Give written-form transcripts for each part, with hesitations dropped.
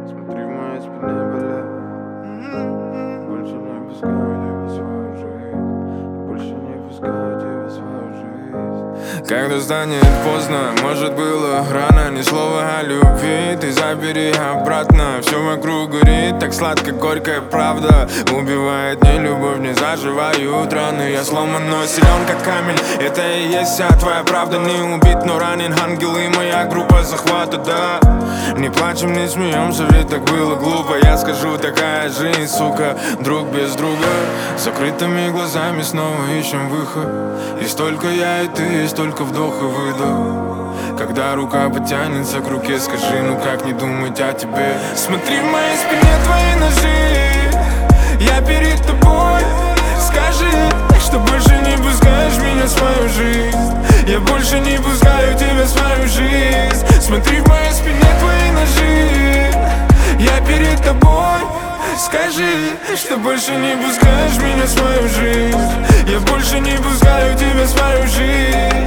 Смотри в моей спине, бля. Больше не пускаю тебя в свою жизнь. Больше не пускаю тебя в свою жизнь. Когда станет поздно, может было рано. Ни слова о любви, ты забери обратно. Все вокруг горит, так сладко, горькая правда. Убивает не любовь, не заживают раны. Я сломан, но силен как камень. Это и есть вся твоя правда. Не убит, но ранен ангел и моя группа захвата, да. Не плачем, не смеемся, ведь так было глупо. Я скажу, такая жизнь, сука, друг без друга. Закрытыми глазами снова ищем выход. Есть только я и ты, есть только вдох и выдох. Когда рука потянется к руке, скажи, ну как не думать о тебе. Смотри в моей спине твои ножи. Я перед тобой. Скажи, что больше не пускаешь меня в свою жизнь. Я больше не пускаю тебя в свою жизнь. Смотри в моей спине твои ножи. Я перед тобой. Скажи, что больше не пускаешь меня в свою жизнь. Я больше не пускаю тебя в свою жизнь.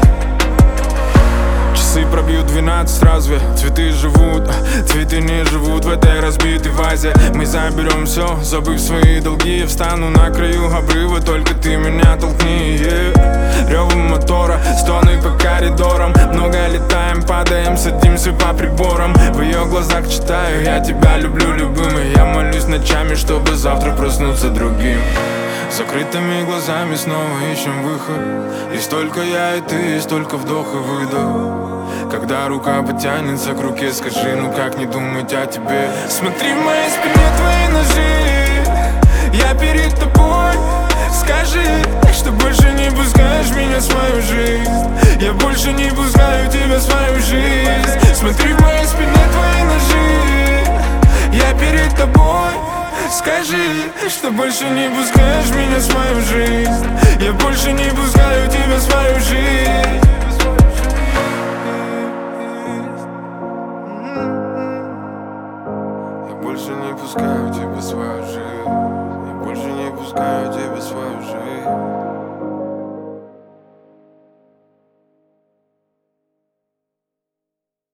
Часы пробьют 12, разве цветы живут? Цветы не живут в этой разбитой вазе. Мы заберем все, забыв свои долги. Я встану на краю обрыва, только ты меня толкни, Ревом мотора, стоны по коридорам. Много летаем, падаем, садимся по приборам. В ее глазах читаю, я тебя люблю, любимый. Я молюсь ночами, чтобы завтра проснуться другим. Закрытыми глазами снова ищем выход. Есть только я и ты, есть только вдох и выдох. Когда рука потянется к руке, скажи, ну как не думать о тебе. Смотри в моей спине твои ножи. Я перед тобой. Скажи, что больше не пускаешь меня в свою жизнь. Я больше не пускаю тебя в свою жизнь. Смотри в моей спине твои ножи. Я перед тобой. Скажи, что больше не пускаешь меня